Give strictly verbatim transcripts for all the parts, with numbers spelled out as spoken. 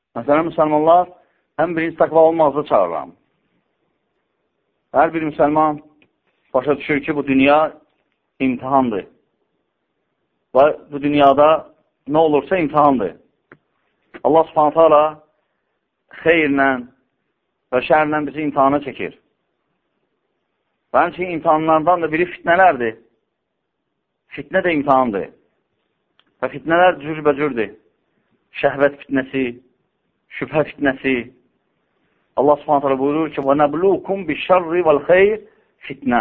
Məsələn, müsəlmanlar ən birinci təqva olmazda çağırıram. Hər bir müsəlman başa düşür ki, bu dünya imtihandır. Və bu dünyada nə olursa imtihandır. Allah subhanətə ala xeyirlə və şərlə bizi imtihana çəkir. Və həmçinin imtihanlardan da biri fitnələrdir. Fitnə də imtihandır. Və fitnələr cürbəcürdür. Şəhvət fitnəsi, şübhə fitnəsi. Allah subhanətə ala buyurur ki, وَنَبْلُوكُمْ بِالشَّرِّ وَالْخَيْرِ fitnə.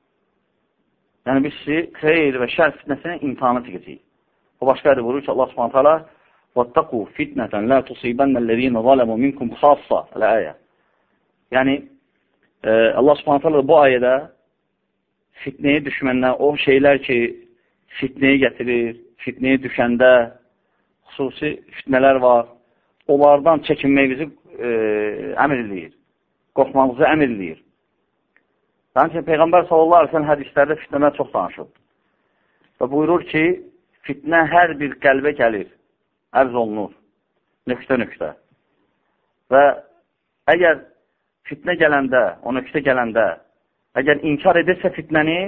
Yəni, biz sizi xeyir və şər fitnəsinə imtihana çəkəcəyik. O başqa adı buyurur ki, Allah subhanətə ala وَاتَّقُوا فِتْنَةً لَا تُصِيبَنَّ الَّذ۪ينَ ظَلَمُوا مِنْكُمْ خَاصَّةً Əl-əyə. Yəni, e, Allah subhanətə ala bu ayədə fitnəyə düşməndən o şeylər ki, fitnəyə gətirir, fitnəyə düşəndə xüsusi fitnələr var, onlardan çəkinmək bizi e, əmr edir, qorxmağımızı əmr edir. Həmçinin Peyğəmbər sallallahu aleyhi ve sellem hədislərdə fitnələr çox danışıb. Və buyurur ki, fitnə hər bir qəlbə gəlir, ərz olunur, nöqtə-nöqtə. Və əgər fitnə gələndə, o nöqtə gələndə, əgər inkar edirsə fitnəni,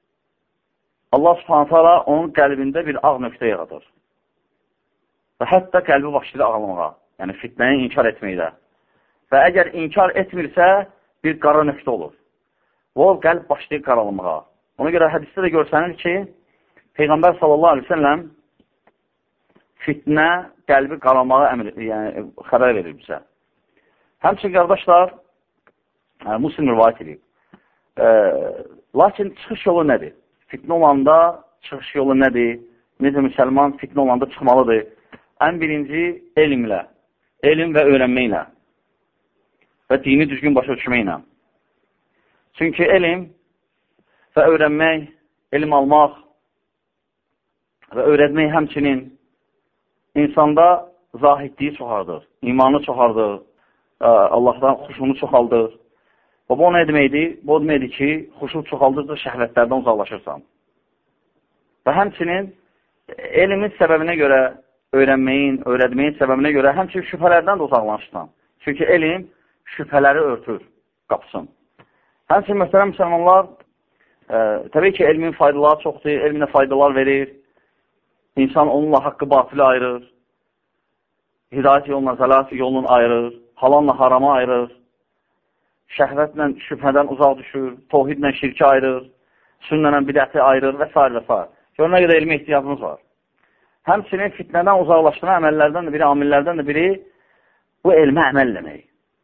Allah subhanətə ala onun qəlbində bir ağ nöqtə yaradır. Və hətta qəlbi başlayır ağlamağa, yəni fitnəni inkar etməkdə. Və əgər inkar etmirsə, bir qara nöqtə olur. Və o qəlb başlayır qaralamağa. Ona görə hədisdə də görsənir ki, Peyğəmbər sallallahu aleyhi ve sellem fitnə qəlbi qaralmağa əmr, yəni, xəbər verir bizə. Həmçin, qardaşlar, yəni, Müslim rivayət edir. E, lakin çıxış yolu nədir? Fitnə olanda çıxış yolu nədir? Necə müsəlman fitnə olanda çıxmalıdır? Ən birinci elmlə, elm və öyrənməklə və dini düzgün başa düşməklə. Çünki elm və öyrənmək, elm almaq və öyrətmək həmçinin insanda zahidliyi çoxardır, imanı çoxardır, Allahdan xuşunu çoxaldır. Və bu nə deməkdir? Bu deməkdir ki, xuşu çoxaldıqca şəhvətlərdən uzaqlaşırsan. Və həmçinin elmin səbəbinə görə, öyrənməyin, öyrətməyin səbəbinə görə həmçinin şübhələrdən də uzaqlaşırsan. Çünki elm şübhələri örtür, qapısın. Həmçinin, məsələn, müsəlmanlar, e, təbii ki, elmin faydaları çoxdur, elminə faydalar verir. İnsan onunla haqqı batili ayırır, hidayət yoluna, zəlat yolunu ayırır, halalla harama ayırır, şəhvətlə şübhədən uzaq düşür, tohidlə şirki ayırır, sünnənlə bidəti ayırır və s. və s. Gör, nə qədər elmə ehtiyacımız var. Həmçinin fitnədən uzaqlaşdıran əməllərdən də biri, amillərdən də biri bu elmə əməl eləmək.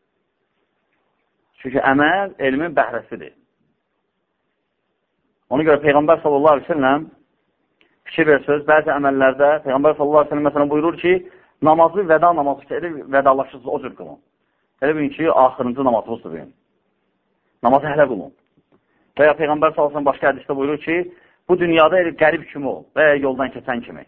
Çünki əməl elmin bəhrəsidir. Ona görə Peyğəmbər sallallahu aleyhi ve sellem fikir versiniz, bəzi əməllərdə Peyğəmbər sallallahu aleyhi ve sellem məsələn buyurur ki, namazı vəda namazı ki, elə vədalaşırsınız o cür qılın. Elə bilin ki, axırıncı namazımızdır benim. Namazı hələ qılın. Və ya Peyğəmbər sallallahu aleyhi ve sellem başqa hədisdə buyurur ki, bu dünyada elə qərib kimi ol və ya yoldan keçən kimi.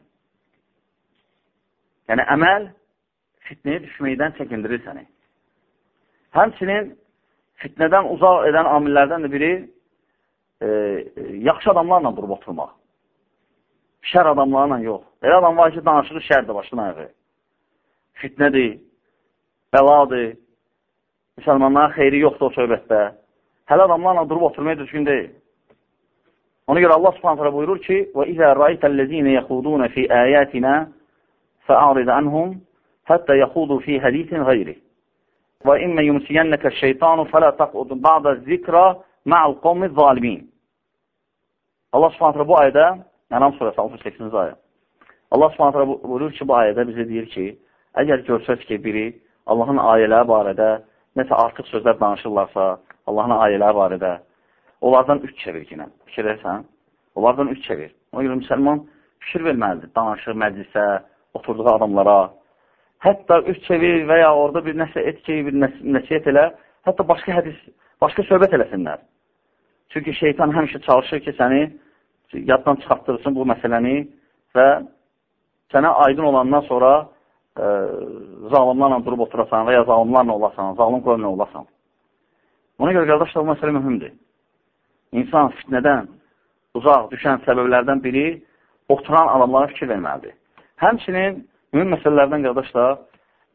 Yəni, əməl fitnəyə düşməkdən çəkindirir səni. Həmçinin fitnədən uzaq edən amillərdən də biri e, yaxşı adamlarla durub oturmaq. Şər adamlarla yox. Elə adam var ki, danışığı şərdir başdan ayağı. Fitnədir, bəladır, müsəlmanların xeyri yoxdur o söhbətdə. Hələ adamlarla durub oturmaya düzgün deyil. Ona görə Allah subhanətə buyurur ki, وَإِذَا رَأَيْتَ الَّذ۪ينَ يَخُوضُونَ فِي آيَاتِنَا فَأَعْرِضْ عَنْهُمْ حَتَّى يَخُوضُوا فِي حَدِيثٍ غَيْرِهِ وَإِمَّ يُمْسِيَنَّكَ الشَّيْطَانُ فَلَا تَقْعُدْ بَعْدَ الذِّكْرَى مَعَ الْقَوْمِ الظَّالِمِينَ Allah subhanətə bu ayədə, Ənam surəsi altmış səkkizinci ayə. Allah subhanətə buyurur ki, bu ayədə bizə deyir ki, əgər görsəz ki, biri Allahın ayələri barədə nəsə artıq sözlər danışırlarsa, Allahın ayələri barədə, onlardan üç çevir ki, fikir versən, onlardan üç çevir. Ona görə müsəlman fikir verməlidir, danışır məclisə, oturduğu adamlara, hətta üç çevir və ya orada bir nəsə et ki, bir nəsiyyət elə, hətta başqa hədis, başqa söhbət eləsinlər. Çünki şeytan həmişə çalışır ki, səni yaddan çıxartdırsın bu məsələni və sənə aydın olandan sonra e, zalimlarla durub oturasan və ya zalimlarla olasan, zalim qövmlə olasan. Ona görə, qardaşlar, bu məsələ mühümdür. İnsan fitnədən uzaq düşən səbəblərdən biri oturan adamlara fikir verməlidir. Həmçinin, mühüm məsələlərdən, qardaşlar,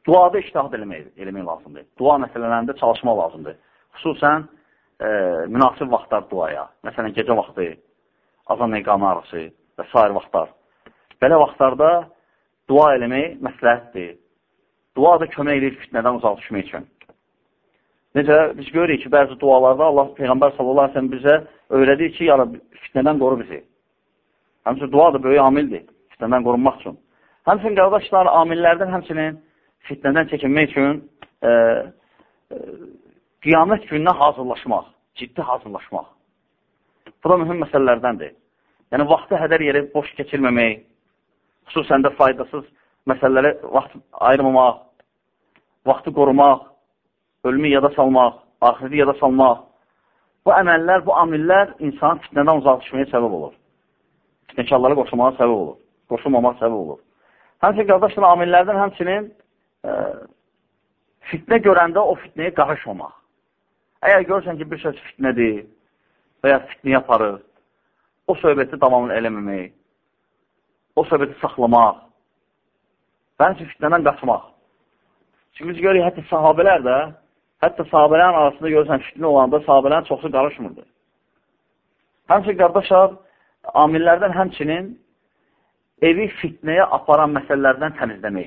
duada iştihad eləmək, eləmək lazımdır. Dua məsələlərində çalışmaq lazımdır. Xüsusən e, münasib vaxtlar duaya. Məsələn, gecə vaxtı, azan iqamə arası və s. vaxtlar. Belə vaxtlarda dua eləmək məsləhətdir. Dua da kömək edir fitnədən uzaq düşmək üçün. Necə, biz görürük ki, bəzi dualarda Allah Peyğəmbər sallallahu əleyhi və səlləm bizə öyrədir ki, ya Rabbi, fitnədən qoru bizi. Həmçinin dua da böyük amildir, fitnədən qorunmaq üçün. Həmçinin qardaşlar, amillərdən həmçinin fitnədən çəkinmək üçün e, e, qiyamət gününə hazırlaşmaq, ciddi hazırlaşmaq. Bu da mühüm məsələlərdəndir. Yəni, vaxtı hədər yeri boş keçirməmək, xüsusən də faydasız məsələləri vaxt ayırmamaq, vaxtı qorumaq, ölümü yada salmaq, axirəti yada salmaq. Bu əməllər, bu amillər insan fitnədən uzaq düşməyə səbəb olur. Fitnəkarlara qoşulmağa səbəb olur. Qoşulmamaq səbəb olur. Həmçinin qardaşlar, amillərdən həmçinin e, fitnə görəndə o fitnəyə qarışmamaq. Əgər görürsən ki, bir söz fitnədir və ya fitnəyə aparır, o söhbəti davamını eləməmək, o söhbəti saxlamaq və həmçinin fitnədən qaçmaq. Çünki biz görürük, hətta sahabələr də Hətta sahabələrin arasında görürsən, fitnə olanda sahabələrin çoxsu qarışmırdı. Həmçinin, qardaşlar, amillərdən həmçinin evi fitnəyə aparan məsələlərdən təmizləmək.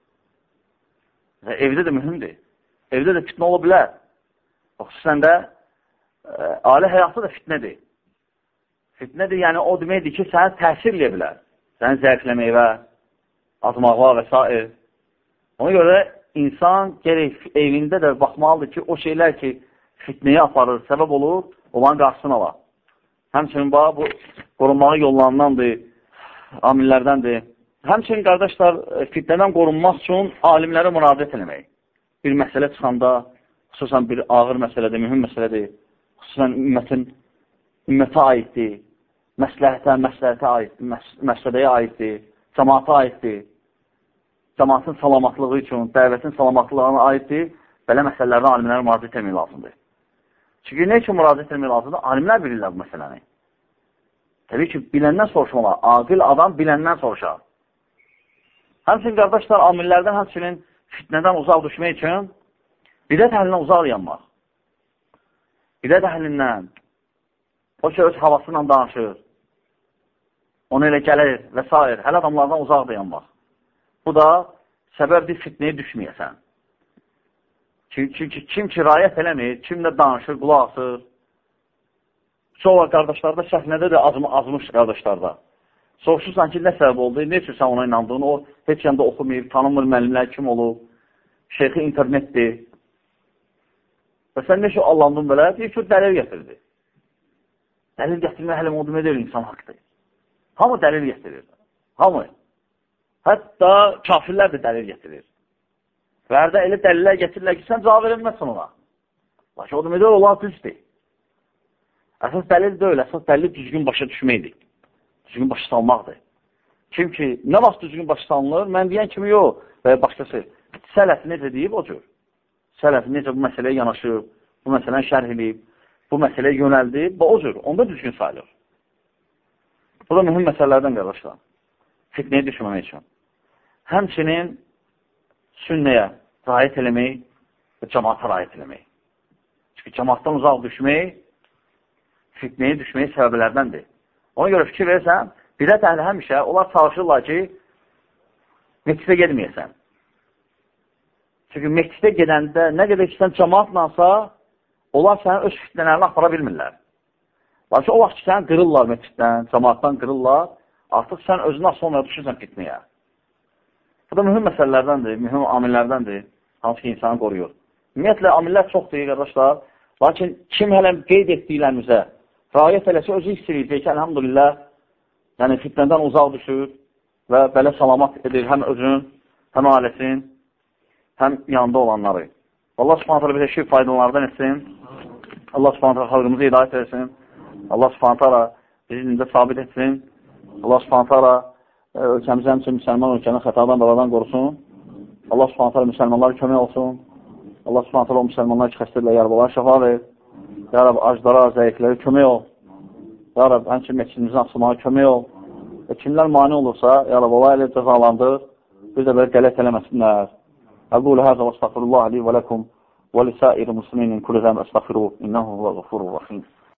Və evdə də mühümdür. Evdə də fitnə ola bilər. Xüsusən də e, ali həyatda da fitnədir. Fitnədir, yəni o deməkdir ki, səni təsir eləyə bilər. Səni zəifləməyə, azmağa və s. Ona görə İnsan gerək evində də baxmalıdır ki, o şeylər ki, fitnəyə aparır, səbəb olur, olan qarşısını ala. Həmçinin, bu, qorunmağı yollarındandır, amillərdəndir. Həmçinin, qardaşlar, fitnədən qorunmaq üçün alimlərə müraciət eləmək. Bir məsələ çıxanda, xüsusən bir ağır məsələdir, mühüm məsələdir, xüsusən ümmətin, ümmətə aiddir, məsləhətə, məsləhətə aiddir, məs məsələyə aiddir, cəmaata aiddir. Cəmaatın salamatlığı üçün, dəvətin salamatlığına aiddir, belə məsələlərdən alimlərə müraciət etmək lazımdır. Çünki nə üçün müraciət etmək lazımdır? Alimlər bilirlər bu məsələni. Təbii ki, biləndən soruşmalar. Aqil adam biləndən soruşar. Həmçinin, qardaşlar, amillərdən həmçinin fitnədən uzaq düşmək üçün bidət əhlindən uzaq yanmaq. Bidət əhlindən o ki, öz havasıyla danışır, onu elə gəlir və s. Hələ adamlardan uzaq dayanmaq. Bu da səbəbdir fitnəyə düşməyəsən. Çünki kim kirayət eləmir, kim də danışır, qulaq asır. Sonra qardaşlarda səhnədə də azm azmış qardaşlarda. Soruşursan ki, nə səbəb oldu, ne üçün sən ona inandığını, o heç yanda oxumayıb, tanımır müəllimlər kim olub, şeyxi internetdir. Və sən nə üçün Allah'ın belə, deyir ki, dəlil gətirdi. Dəlil gətirmək hələ o demək deyil, insan haqqdır. Hamı dəlil gətirir. Hamı. Hətta kafirlər də dəlil gətirir. Və hərdə elə dəlillər gətirirlər ki, sən cavab verilməzsən ona. Lakin o demək deyil, onlar düzdür. Əsas dəlil deyil, əsas dəlil düzgün başa düşməkdir. Düzgün başa salmaqdır. Kim ki, nə vaxt düzgün başa salınır, mən deyən kimi yox və başqası. Sələf necə deyib o cür? Sələf necə bu məsələyə yanaşıb, bu məsələni şərh edib, bu məsələyə yönəldib, bu o cür, onda düzgün sayılır. Bu da mühüm məsələlərdən qardaşlar. Fitnəyə düşməmək üçün. Həmçinin sünnəyə rayət eləmək və cəmaata rayət eləmək. Çünki cəmaatdan uzaq düşmək fitnəyə düşməyə səbəblərdəndir. Ona görə fikir versən, bidət əhli həmişə onlar çalışırlar ki, məktidə gedməyəsən. Çünki məktidə gedəndə nə qədər ki, sən cəmaatlansa, onlar səni öz fitnələrini apara bilmirlər. Lakin o vaxt ki, səni qırırlar məktidən, cəmaatdan qırırlar, artıq sən özünə sonra düşürsən fitnəyə. Bu da mühüm məsələlərdəndir, mühüm amillərdəndir, hansı ki, insanı qoruyur. Ümumiyyətlə, amillər çoxdur, qardaşlar, lakin kim hələ qeyd etdiklərimizə rayət eləsə, özü istəyəcək ki, əlhamdülillah, yəni fitnədən uzaq düşür və belə salamat edir həm özün, həm ailəsin, həm yanında olanları. Allah subhanətələ bizə şirk faydalardan etsin, Allah subhanətələ xalqımızı hidayət etsin, Allah subhanətələ bizi dində sabit etsin, Allah subhanətələ ölkəmizə həmçin müsəlman ölkəni xətadan, baladan qorusun. Allah subhanətələ müsəlmanlara kömək olsun. Allah subhanətələ o müsəlmanlar ki, xəstədirlər, yarabalara şəfa ver. Ya Rab, aclara, zəiflərə kömək ol. Ya Rab, həmçin məksidimizin açılmağa kömək ol. Və kimlər mani olursa, ya Rab, ola elə cəzalandır, bir də belə qələt eləməsinlər. أقول هذا واستغفر الله لي ولكم ولسائر المسلمين من كل ذنب أستغفروه إنه هو الغفور الرحيم.